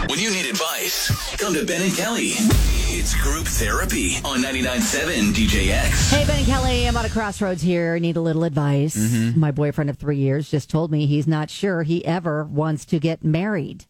When you need advice, come to Ben and Kelly. It's group therapy on 99.7 DJX. Hey, Ben and Kelly, I'm at a crossroads here. I need a little advice. My boyfriend of 3 years just told me he's not sure he ever wants to get married.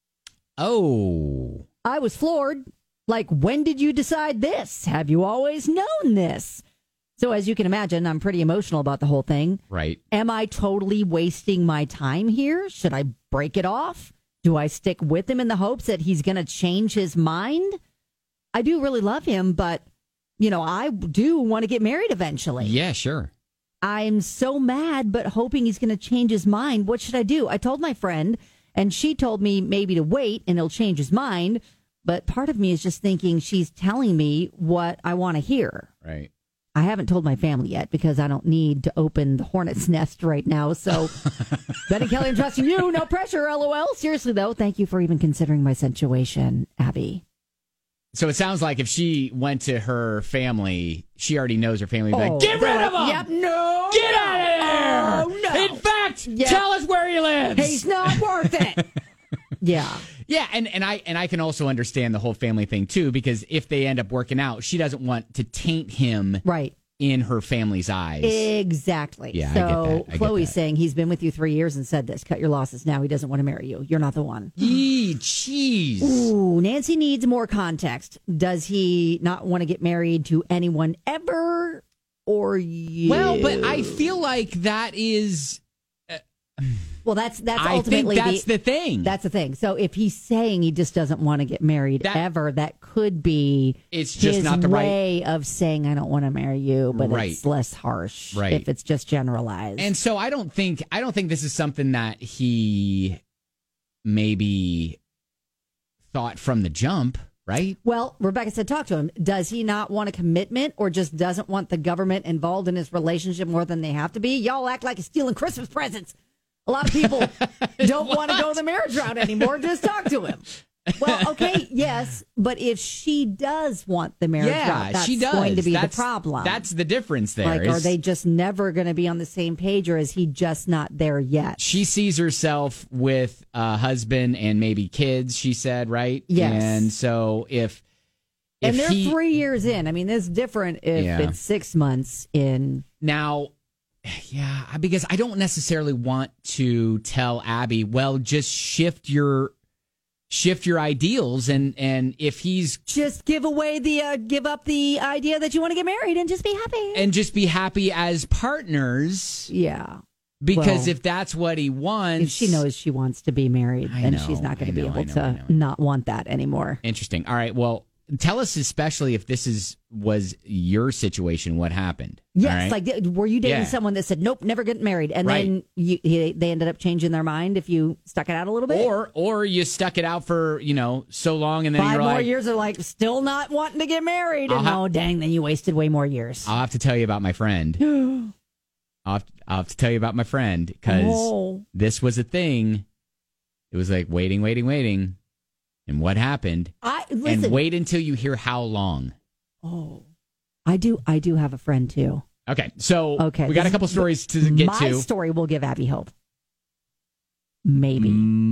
Oh. I was floored. Like, when did you decide this? Have you always known this? So as you can imagine, I'm pretty emotional about the whole thing. Right. Am I totally wasting my time here? Should I break it off? Do I stick with him in the hopes that he's going to change his mind? I do really love him, but, I do want to get married eventually. Yeah, sure. I'm so mad, but hoping he's going to change his mind. What should I do? I told my friend, and she told me maybe to wait and he'll change his mind. But part of me is just thinking she's telling me what I want to hear. Right. I haven't told my family yet because I don't need to open the hornet's nest right now. So, Ben and Kelly, I'm trusting you. No pressure, LOL. Seriously, though, thank you for even considering my situation, Abby. So it sounds like if she went to her family, she already knows her family. Like, get rid of him! Yep, no! Get out of there! Oh, no! In fact, tell us where he lives! He's not worth it! Yeah. Yeah, and I can also understand the whole family thing, too, because if they end up working out, she doesn't want to taint him right in her family's eyes. Exactly. Yeah, so I get that. Chloe's saying he's been with you 3 years and said this. Cut your losses now. He doesn't want to marry you. You're not the one. Yee, jeez. Ooh, Nancy needs more context. Does he not want to get married to anyone ever? Or you? Well, but I feel like that is... Well, that's I ultimately think that's the thing. That's the thing. So if he's saying he just doesn't want to get married ever, that could be it's just his not the way of saying I don't want to marry you, but right. it's less harsh right. if it's just generalized. And so I don't think this is something that he maybe thought from the jump, right? Well, Rebecca said talk to him. Does he not want a commitment or just doesn't want the government involved in his relationship more than they have to be? Y'all act like he's stealing Christmas presents. A lot of people don't want to go the marriage route anymore. Just talk to him. Well, okay, yes, but if she does want the marriage route, that's going to be the problem. That's the difference there. Like, are they just never going to be on the same page, or is he just not there yet? She sees herself with a husband and maybe kids, she said, right? Yes. And so if and they're 3 years in. I mean, it's different if it's 6 months in. Now... Yeah, because I don't necessarily want to tell Abby, well, just shift your ideals, and if he's just give up the idea that you want to get married and just be happy as partners. Yeah, because if that's what he wants, if she knows she wants to be married, then she's not going to be able to not want that anymore. Interesting. All right. Well, tell us, especially if this was your situation, what happened. Yes, right? Like, were you dating someone that said, nope, never get married, and then they ended up changing their mind if you stuck it out a little bit? Or you stuck it out for, so long, and then 5 you're more years of still not wanting to get married, and dang, then you wasted way more years. I'll have to tell you about my friend. I'll have to tell you about my friend, because this was a thing. It was like waiting. And what happened? Listen, and wait until you hear how long. Oh, I do have a friend too. Okay, so we got a couple stories to get to. My story will give Abby hope. Maybe.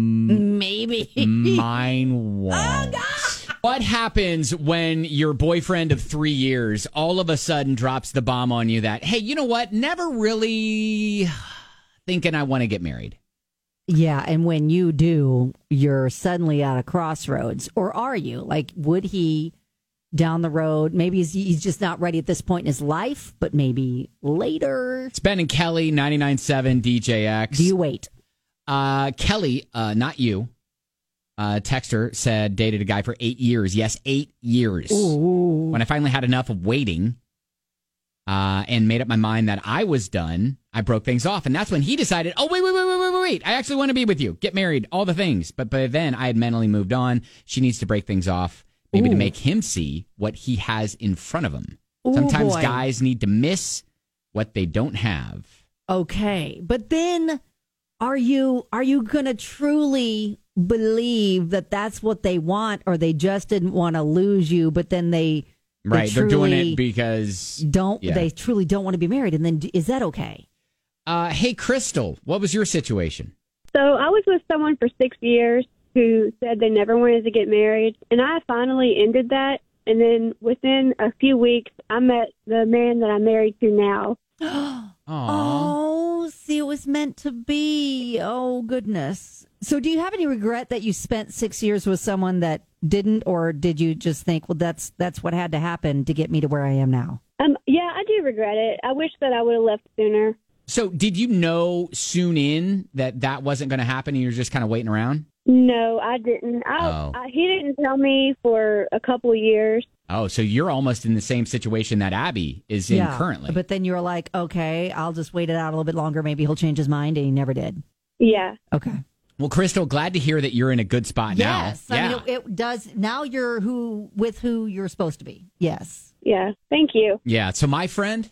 Mine won't. Oh, God. What happens when your boyfriend of 3 years all of a sudden drops the bomb on you that, hey, you know what? Never really thinking I want to get married. Yeah, and when you do, you're suddenly at a crossroads. Or are you? Like, would he down the road? Maybe he's just not ready at this point in his life, but maybe later. It's Ben and Kelly, 99.7 DJX. Do you wait? Kelly, not you. Texter said dated a guy for 8 years. Yes, 8 years. Ooh. When I finally had enough of waiting and made up my mind that I was done, I broke things off. And that's when he decided, oh, wait. I actually want to be with you. Get married, all the things. But by then, I had mentally moved on. She needs to break things off, maybe to make him see what he has in front of him. Sometimes guys need to miss what they don't have. Okay. But then are you going to truly believe that that's what they want, or they just didn't want to lose you, but then they're doing it because they truly don't want to be married, and then is that okay? Hey, Crystal, what was your situation? So I was with someone for 6 years, who said they never wanted to get married, and I finally ended that. And then within a few weeks, I met the man that I'm married to now. Oh, see, it was meant to be. Oh, goodness. So do you have any regret that you spent 6 years with someone that didn't, or did you just think, well, that's what had to happen to get me to where I am now? Yeah, I do regret it. I wish that I would have left sooner. So did you know soon in that wasn't going to happen and you were just kind of waiting around? No, I didn't. He didn't tell me for a couple of years. Oh, so you're almost in the same situation that Abby is in currently. But then you're like, okay, I'll just wait it out a little bit longer. Maybe he'll change his mind, and he never did. Yeah. Okay. Well, Crystal, glad to hear that you're in a good spot now. Yes. I mean, it does. Now you're with who you're supposed to be. Yes. Yeah. Thank you. Yeah. So my friend,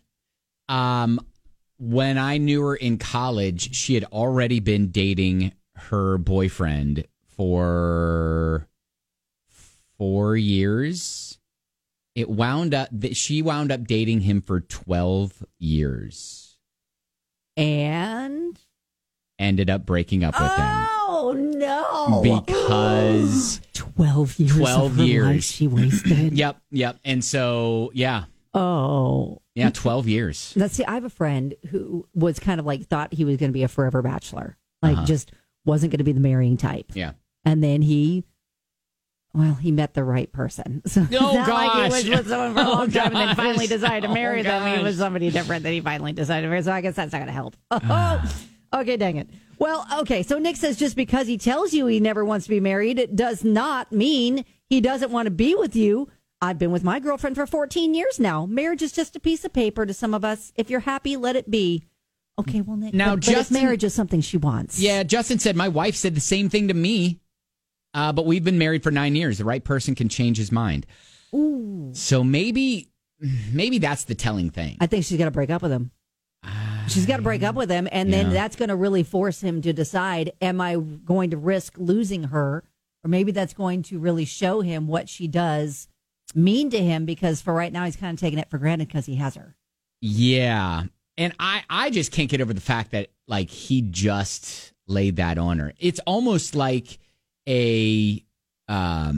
when I knew her in college, she had already been dating her boyfriend for 4 years. She wound up dating him for 12 years. And ended up breaking up with him. Oh, no. Because 12 years. 12 years. Life she wasted. Yep. And so, yeah. Oh. Yeah, 12 years. Now, see, I have a friend who was kind of like, thought he was going to be a forever bachelor. Like, just wasn't going to be the marrying type. Yeah. And then he met the right person. So it's not like he was with someone for a long time and then finally decided to marry them. He was somebody different that he finally decided to marry. So I guess that's not going to help. Okay, dang it. Well, okay, so Nick says just because he tells you he never wants to be married, it does not mean he doesn't want to be with you. I've been with my girlfriend for 14 years now. Marriage is just a piece of paper to some of us. If you're happy, let it be. Okay, well, Nick, now, but if marriage is something she wants. Yeah, Justin said, my wife said the same thing to me, but we've been married for 9 years. The right person can change his mind. Ooh. So maybe that's the telling thing. I think she's got to break up with him. She's got to break up with him, and then that's going to really force him to decide, am I going to risk losing her? Or maybe that's going to really show him what she does mean to him, because for right now, he's kind of taking it for granted because he has her. Yeah. And I just can't get over the fact that, like, he just laid that on her. It's almost like a... Well,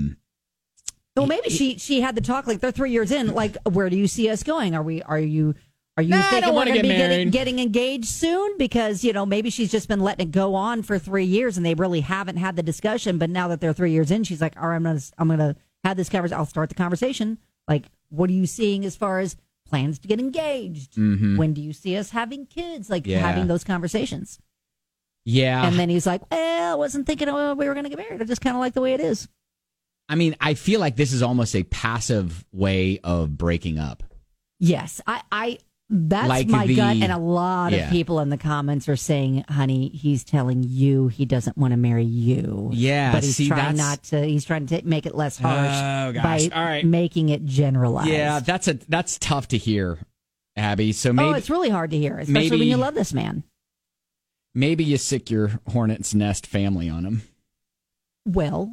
maybe she had the talk, like, they're 3 years in, like, where do you see us going? Are you thinking we're going to be getting engaged soon? Because, maybe she's just been letting it go on for 3 years and they really haven't had the discussion. But now that they're 3 years in, she's like, all right, I'm going to have this conversation. I'll start the conversation. Like, what are you seeing as far as plans to get engaged? Mm-hmm. When do you see us having kids? Like, having those conversations. Yeah. And then he's like, well, I wasn't thinking we were going to get married. I just kind of like the way it is. I mean, I feel like this is almost a passive way of breaking up. Yes. That's like my gut, and a lot of people in the comments are saying, honey, he's telling you he doesn't want to marry you. Yeah, but he's trying not to. He's trying to make it less harsh by making it generalized. Yeah, that's tough to hear, Abby. So maybe it's really hard to hear, especially when you love this man. Maybe you sick your hornet's nest family on him. Well,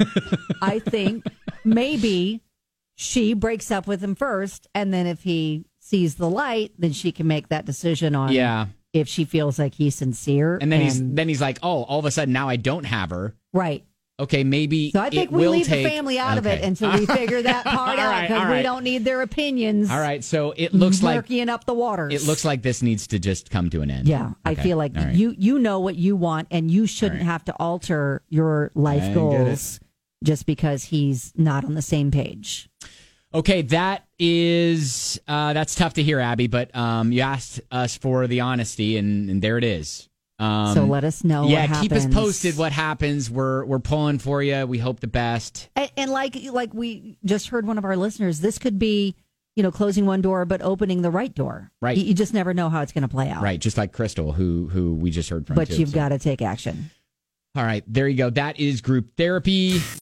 I think maybe she breaks up with him first, and then if he sees the light, then she can make that decision on if she feels like he's sincere. And then he's like, oh, all of a sudden now I don't have her. Right. Okay, maybe. So I think we leave the family out of it until we figure that part out, because we don't need their opinions. All right, so it looks like murkying up the waters. It looks like this needs to just come to an end. Yeah, I feel like you know what you want, and you shouldn't have to alter your life goals just because he's not on the same page. Okay, that's tough to hear, Abby, but you asked us for the honesty, and there it is. So let us know what happens. Keep us posted what happens. We're pulling for you. We hope the best. And like we just heard one of our listeners, this could be, closing one door but opening the right door. Right. You just never know how it's going to play out. Right, just like Crystal, who we just heard from. But you've got to take action. All right, there you go. That is group therapy.